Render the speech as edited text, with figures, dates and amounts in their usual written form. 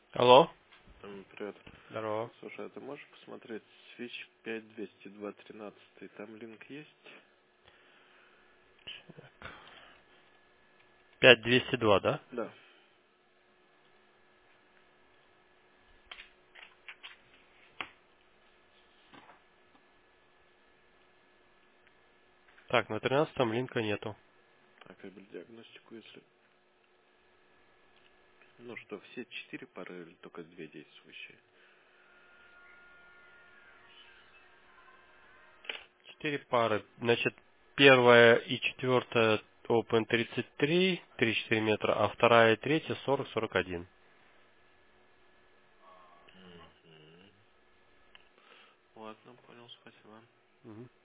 Алло. Привет. Здорово. Слушай, а ты можешь посмотреть Switch 520213? Там линк есть? 5202, да? Да. Так, на 13 линка нету. А кабель диагностику, если... Ну что, все 4 пары или только 2 действующие? 4 пары. Значит, первая и четвертая Open 33, 3-4 метра, а вторая и третья 40-41. Мгм. Ладно, понял, спасибо.